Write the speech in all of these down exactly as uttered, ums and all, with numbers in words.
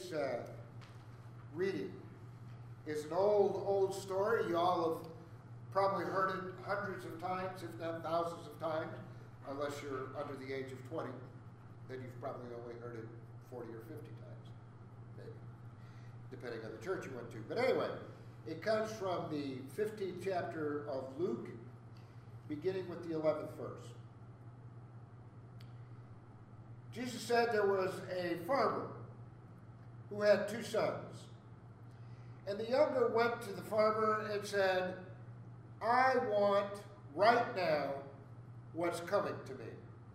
today's uh, reading is an old, old story. You all have probably heard it hundreds of times, if not thousands of times, unless you're under the age of twenty. Then you've probably only heard it forty or fifty times, maybe, depending on the church you went to. But anyway, it comes from the fifteenth chapter of Luke, beginning with the eleventh verse. Jesus said there was a farmer who had two sons. And the younger went to the farmer and said, I want right now what's coming to me.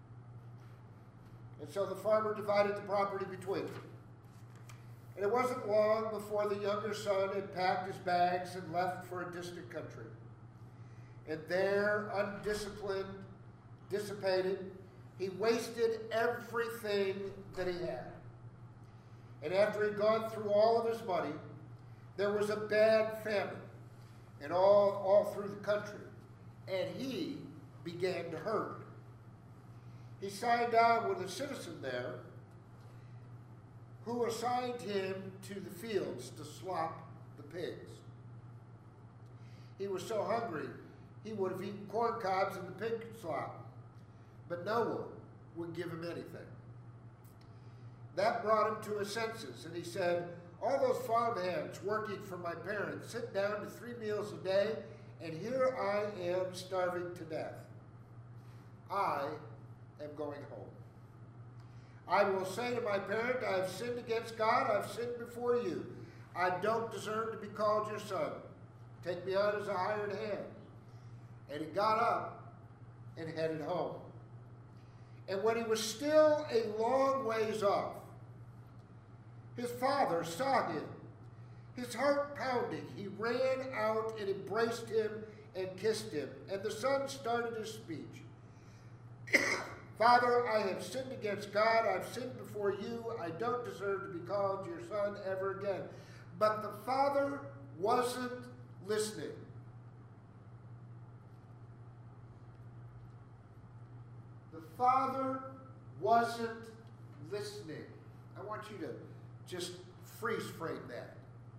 And so the farmer divided the property between them. And it wasn't long before the younger son had packed his bags and left for a distant country. And there, undisciplined, dissipated, he wasted everything that he had. And after he'd gone through all of his money, there was a bad famine and all, all through the country. And he began to hurt. He signed on with a citizen there who assigned him to the fields to slop the pigs. He was so hungry, he would have eaten corn cobs and the pig slop. But no one would give him anything. That brought him to his senses, and he said, all those farmhands working for my parents sit down to three meals a day, and here I am starving to death. I am going home. I will say to my parent, I have sinned against God, I have sinned before you. I don't deserve to be called your son. Take me on as a hired hand. And he got up and headed home. And when he was still a long ways off, his father saw him. His heart pounding, he ran out and embraced him and kissed him. And the son started his speech. Father, I have sinned against God. I've sinned before you. I don't deserve to be called your son ever again. But the father wasn't listening. The father wasn't listening. I want you to just freeze frame that.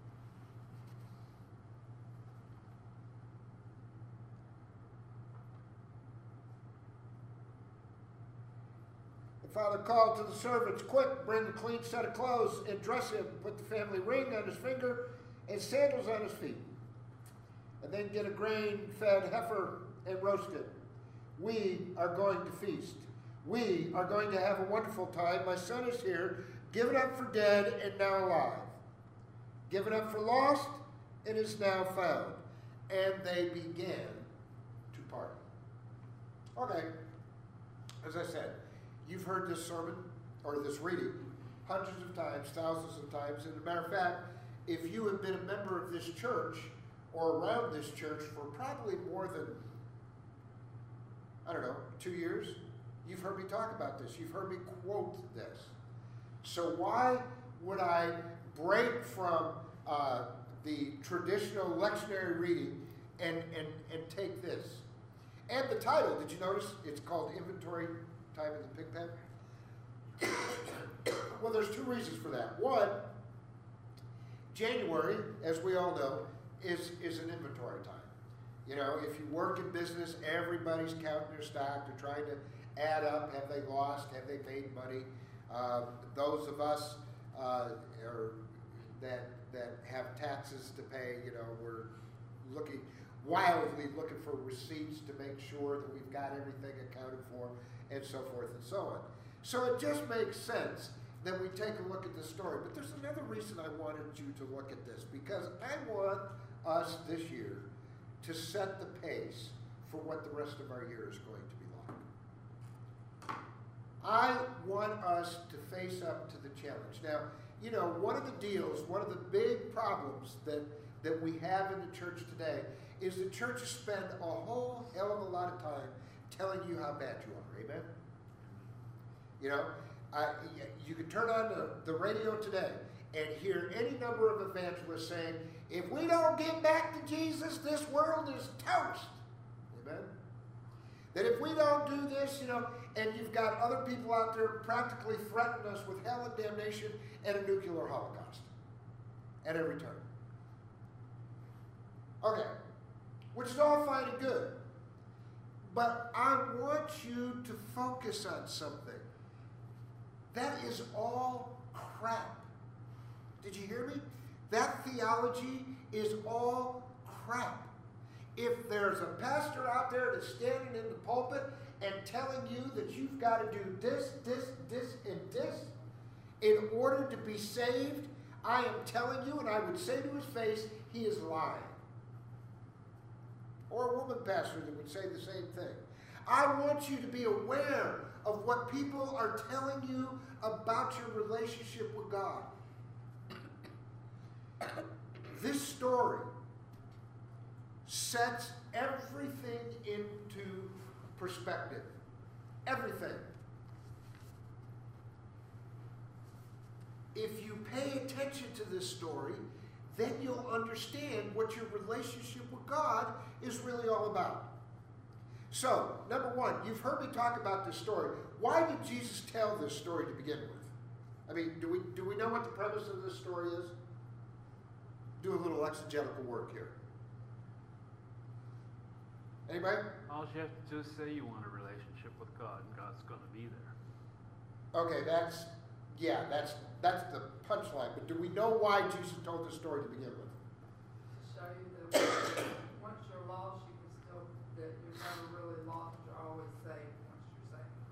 The father called to the servants, quick, bring a clean set of clothes and dress him, put the family ring on his finger and sandals on his feet. And then get a grain-fed heifer and roast it. We are going to feast. We are going to have a wonderful time. My son is here, given up for dead and now alive. Given up for lost and is now found. And they began to party. Okay, as I said, you've heard this sermon, or this reading, hundreds of times, thousands of times. And as a matter of fact, if you have been a member of this church or around this church for probably more than, I don't know, two years, you've heard me talk about this. You've heard me quote this. So why would I break from uh, the traditional lectionary reading and, and, and take this? And the title, did you notice? It's called Inventory Time in the Pigpen. Well, there's two reasons for that. One, January, as we all know, is, is an inventory time. You know, if you work in business, everybody's counting their stock. They're trying to add up. Have they lost? Have they made money? Uh, those of us uh, are, that that have taxes to pay, you know, we're looking wildly looking for receipts to make sure that we've got everything accounted for, and so forth and so on. So it just makes sense that we take a look at this story. But there's another reason I wanted you to look at this, because I want us this year to set the pace for what the rest of our year is going to be like. I want us to face up to the challenge. Now, you know, one of the deals, one of the big problems that, that we have in the church today is the churches spend a whole hell of a lot of time telling you how bad you are. Amen? You know, I, you can turn on the, the radio today and hear any number of evangelists saying, if we don't get back to Jesus, this world is toast. Amen? That if we don't do this, you know, and you've got other people out there practically threatening us with hell and damnation and a nuclear holocaust at every turn. Okay, which is all fine and good. But I want you to focus on something. That is all crap. Did you hear me? That theology is all crap. If there's a pastor out there that's standing in the pulpit and telling you that you've got to do this, this, this, and this in order to be saved, I am telling you, and I would say to his face, he is lying. Or a woman pastor that would say the same thing. I want you to be aware of what people are telling you about your relationship with God. This story sets everything into perspective. Everything. If you pay attention to this story, then you'll understand what your relationship with God is really all about. So, number one, you've heard me talk about this story. Why did Jesus tell this story to begin with? I mean, do we, do we know what the premise of this story is? Do a little exegetical work here. Anybody? All you have to do is say you want a relationship with God, and God's going to be there. Okay, that's, yeah, that's, that's the punchline. But do we know why Jesus told this story to begin with? To show you that once you're lost, you can still, that you're never really lost, you're always saved once you're saved.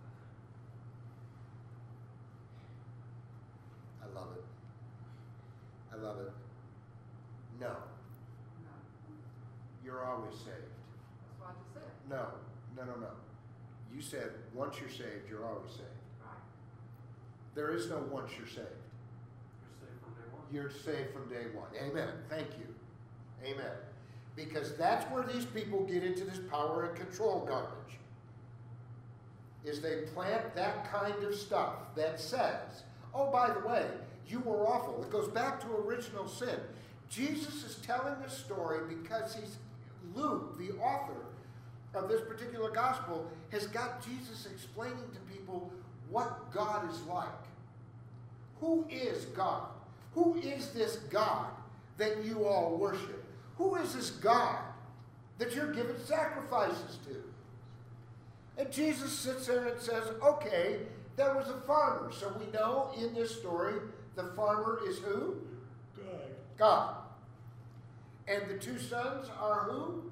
I love it. I love it. No. No. You're always saved. That's what I just said. No. No, no, no. You said once you're saved, you're always saved. Right. There is no once you're saved. You're saved from day one. You're saved from day one. Amen. Thank you. Amen. Because that's where these people get into this power and control garbage. Is they plant that kind of stuff that says, oh, by the way, you were awful. It goes back to original sin. Jesus is telling this story because he's, Luke, the author of this particular gospel, has got Jesus explaining to people what God is like. Who is God? Who is this God that you all worship? Who is this God that you're giving sacrifices to? And Jesus sits there and says, okay, there was a farmer. So we know in this story, the farmer is who? God. God. And the two sons are who?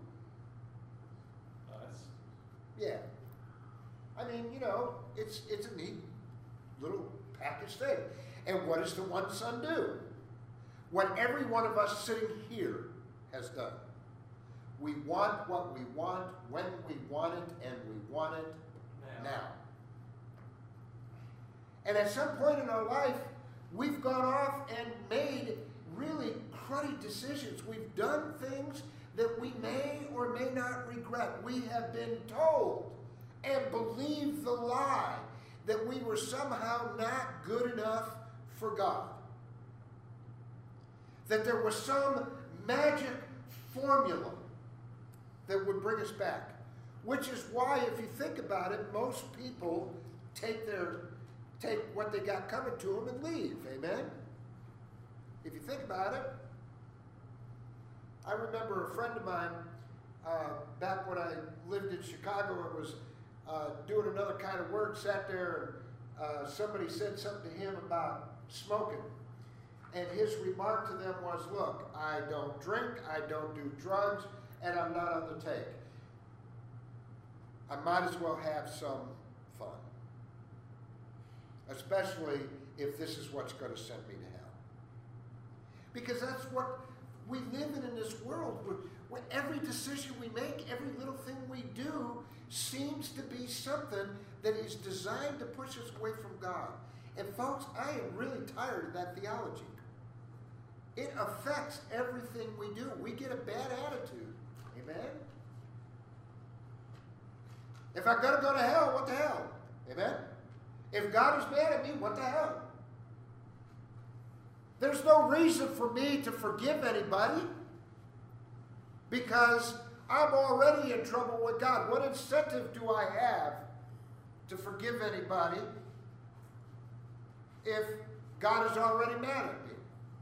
Us. Yeah. I mean, you know, it's it's a neat little package thing. And what does the one son do? What every one of us sitting here has done. We want what we want, when we want it, and we want it now. now. And at some point in our life, we've gone off and made really cruddy decisions. We've done things that we may or may not regret. We have been told and believed the lie that we were somehow not good enough for God. That there was some magic formula that would bring us back. Which is why, if you think about it, most people take their take what they got coming to them and leave. Amen? If you think about it, I remember a friend of mine, uh, back when I lived in Chicago and was uh, doing another kind of work, sat there and uh, somebody said something to him about smoking. And his remark to them was, look, I don't drink, I don't do drugs, and I'm not on the take. I might as well have some fun. Especially if this is what's going to send me to hell. Because that's what we live in in this world, where, where every decision we make, every little thing we do, seems to be something that is designed to push us away from God. And folks, I am really tired of that theology. It affects everything we do. We get a bad attitude. Amen? If I'm going to go to hell, what the hell? Amen? If God is mad at me, what the hell? There's no reason for me to forgive anybody because I'm already in trouble with God. What incentive do I have to forgive anybody if God is already mad at me?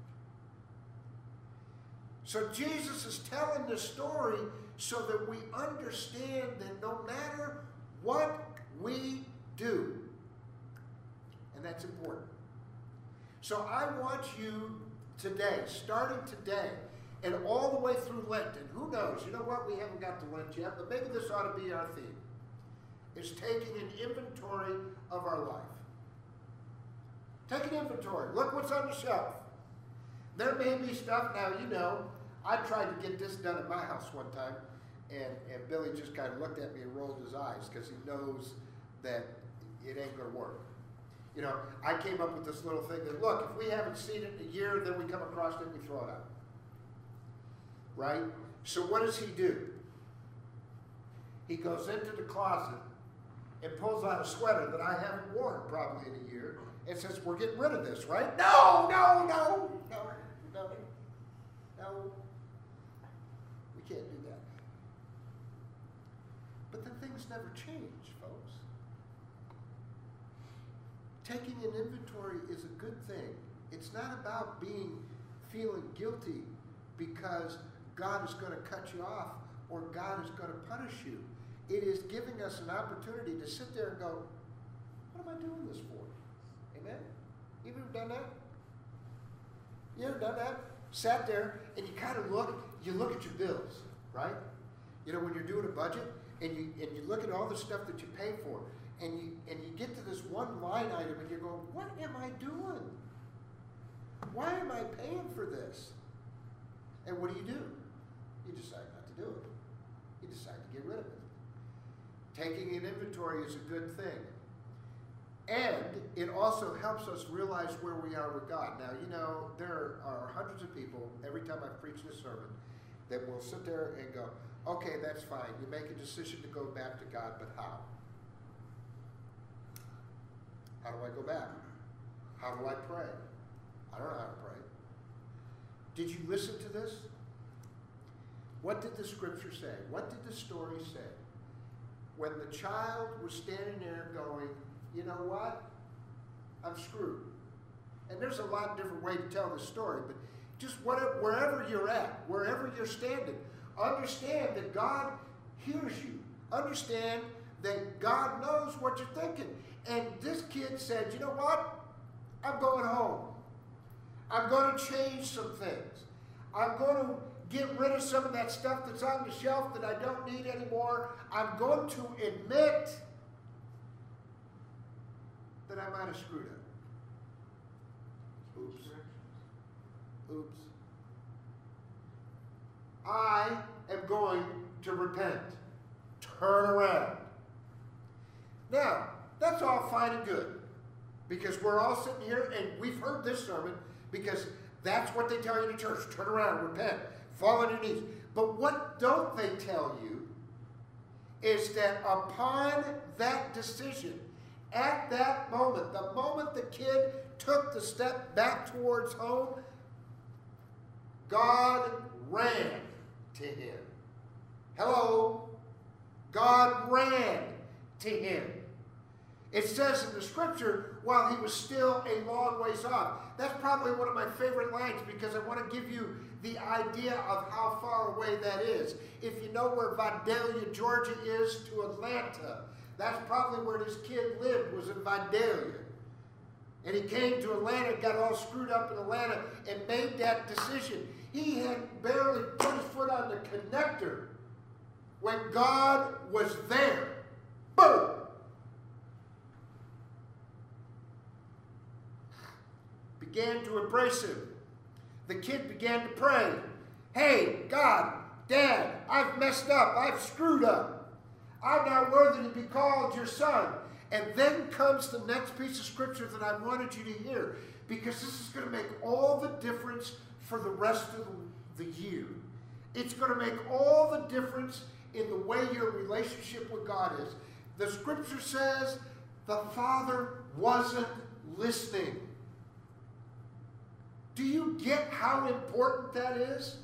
So Jesus is telling this story so that we understand that no matter what we do, and that's important. So I want you today, starting today, and all the way through Lent, and who knows, you know what, we haven't got to Lent yet, but maybe this ought to be our theme, is taking an inventory of our life. Take an inventory. Look what's on the shelf. There may be stuff, now you know, I tried to get this done at my house one time, and, and Billy just kind of looked at me and rolled his eyes because he knows that it ain't going to work. You know, I came up with this little thing that, look, if we haven't seen it in a year, then we come across it and we throw it out. Right? So what does he do? He goes into the closet and pulls out a sweater that I haven't worn probably in a year and says, we're getting rid of this, right? No, no, no, no, no, no. We can't do that. But then things never change, folks. Taking an inventory is a good thing. It's not about being, feeling guilty because God is going to cut you off or God is going to punish you. It is giving us an opportunity to sit there and go, what am I doing this for? Amen? You ever done that? You ever done that? Sat there and you kind of look, you look at your bills, right? You know, when you're doing a budget and you and you look at all the stuff that you pay for, and you and you get to this one line item and you're going, what am I doing? Why am I paying for this? And what do you do? You decide not to do it. You decide to get rid of it. Taking an inventory is a good thing. And it also helps us realize where we are with God. Now, you know, there are hundreds of people, every time I preach this sermon, that will sit there and go, okay, that's fine. You make a decision to go back to God, but how? How do I go back? How do I pray? I don't know how to pray. Did you listen to this? What did the scripture say? What did the story say? When the child was standing there going, you know what? I'm screwed. And there's a lot of different ways to tell this story, but just whatever, wherever you're at, wherever you're standing, understand that God hears you. Understand that God knows what you're thinking. And this kid said, you know what? I'm going home. I'm going to change some things. I'm going to get rid of some of that stuff that's on the shelf that I don't need anymore. I'm going to admit that I might have screwed up. Oops. Oops. I am going to repent. Turn around. Now, that's all fine and good, because we're all sitting here and we've heard this sermon because that's what they tell you in church. Turn around, repent, fall on your knees. But what don't they tell you is that upon that decision, at that moment, the moment the kid took the step back towards home, God ran to him. Hello? God ran to him. It says in the scripture, while he was still a long ways off. That's probably one of my favorite lines because I want to give you the idea of how far away that is. If you know where Vidalia, Georgia is to Atlanta, that's probably where this kid lived, was in Vidalia. And he came to Atlanta, got all screwed up in Atlanta, and made that decision. He had barely put his foot on the connector when God was there. Boom! Began to embrace him. The kid began to pray. Hey, God, Dad, I've messed up. I've screwed up. I'm not worthy to be called your son. And then comes the next piece of scripture that I wanted you to hear, because this is going to make all the difference for the rest of the year. It's going to make all the difference in the way your relationship with God is. The scripture says the father wasn't listening. Do you get how important that is?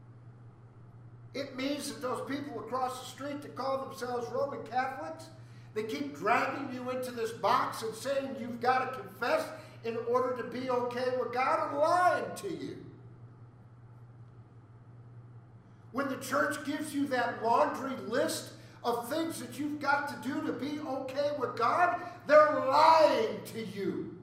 It means that those people across the street that call themselves Roman Catholics, They keep dragging you into this box and saying you've got to confess in order to be okay with God, and lying to you. When the church gives you that laundry list of things that you've got to do to be okay with God, they're lying to you.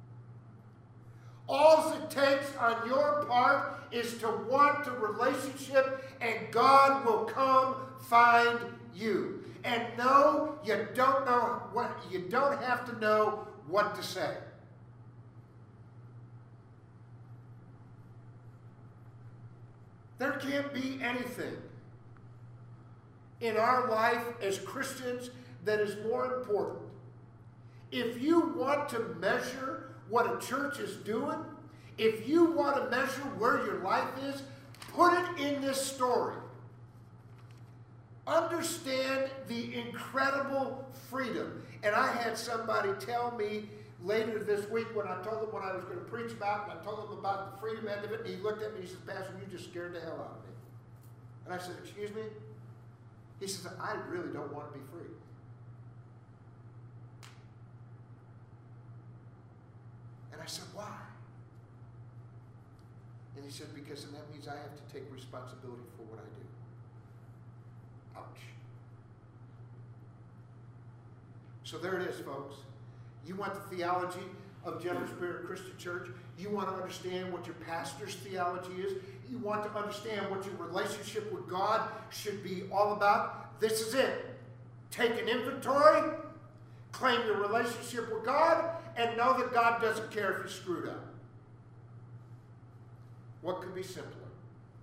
All it takes on your part is to want the relationship, and God will come find you. And no, you don't know what, you don't have to know what to say. There can't be anything in our life as Christians that is more important. If you want to measure what a church is doing, if you want to measure where your life is, put it in this story. Understand the incredible freedom. And I had somebody tell me later this week, when I told him what I was going to preach about, and I told him about the freedom end of it, and he looked at me and he said, Pastor, you just scared the hell out of me. And I said, excuse me? He says, I really don't want to be free. And I said, why? And he said, because then that means I have to take responsibility for what I do. Ouch. So there it is, folks. You want the theology of General Spirit Christian Church? You want to understand what your pastor's theology is? You want to understand what your relationship with God should be all about? This is it. Take an inventory, claim your relationship with God, and know that God doesn't care if you're screwed up. What could be simpler?